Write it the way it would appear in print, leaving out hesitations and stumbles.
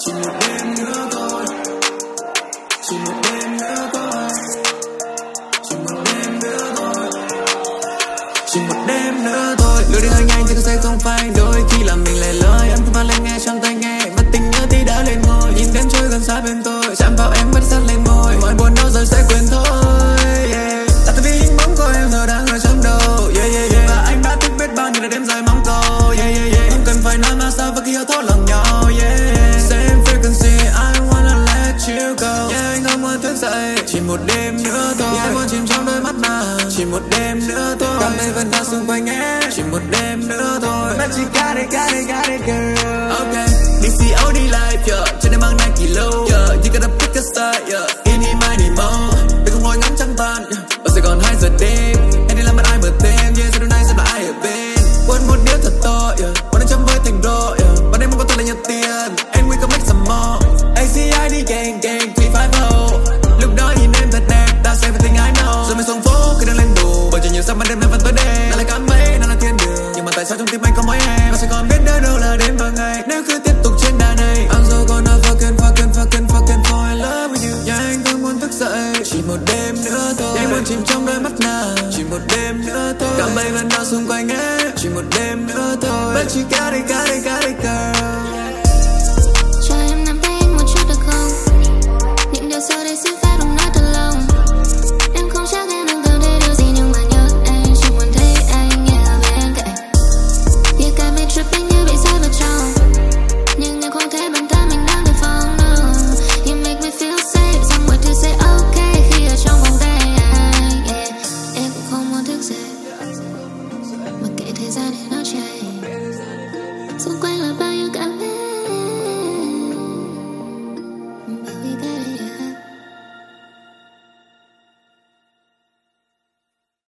Chỉ một đêm nữa thôi, chỉ một đêm nữa thôi, chỉ một đêm nữa thôi, chỉ một đêm nữa thôi. Lối đi hơi nhanh thì có sẽ không phai, đôi khi làm mình lẻ loi. Âm thanh vang lên nghe trong tai nghe, và tình nhớ tí đã lên ngôi. Nhìn đêm trôi gần xa bên tôi, chạm vào em vẫn sát lên môi. Mọi buồn đau rồi sẽ quên thôi, yeah. Là tại vì hình bóng của em giờ đang ở trong đầu, yeah, yeah, yeah. Và anh đã thức biết bao nhiêu là đêm dài mong cầu, yeah, yeah, yeah. Không cần phải nói mà sao vẫn cứ hiểu thấu lòng nhau, yeah. Same frequency, I wanna let you go, yeah. Anh không muốn thức dậy, chỉ một đêm nữa thôi, yeah. Em muốn chìm trong đôi mắt nàng, chỉ một đêm nữa thôi. Cảm thấy vẫn đang xung quanh em, chỉ một đêm nữa thôi. But you got it, girl. Okay, DCO đi live, yeah. Trên em mang Nike low, yeah. You gotta pick a side, yeah. Ini mini mo, đừng không ngồi ngắm trăng tan, yeah. Ở Sài Gòn 2 giờ đêm, em đi làm mất ai mở tên, yeah. Giờ đêm nay sẽ là ai ở bên. Quên một đĩa thật to, yeah. Bọn em chấm với thành đô, yeah. Bọn em không có tiền là nhặt tiền, and we can make some more. ACI đi gang gang 350. Lúc đó nhìn em thật đẹp, that's everything I know. Rồi mình xuống phố, khi đang lên đủ, bởi chỉ nhiều sáng ban đêm em vẫn tối đen. Nào là cảm mấy, nào là thiên đường, nhưng mà tại sao trong tim anh có mỗi em? Và sẽ còn biết nữa đâu là đêm và ngày, nếu cứ tiếp tục trên đà này. I'm so gonna fucking fall in love with you, yeah. Anh không muốn thức dậy, chỉ một đêm nữa thôi. Em muốn chìm trong đôi mắt nàng, chỉ một đêm nữa thôi. Cảm bay vẫn đang xung quanh em, chỉ một đêm nữa thôi. But you got it, girl.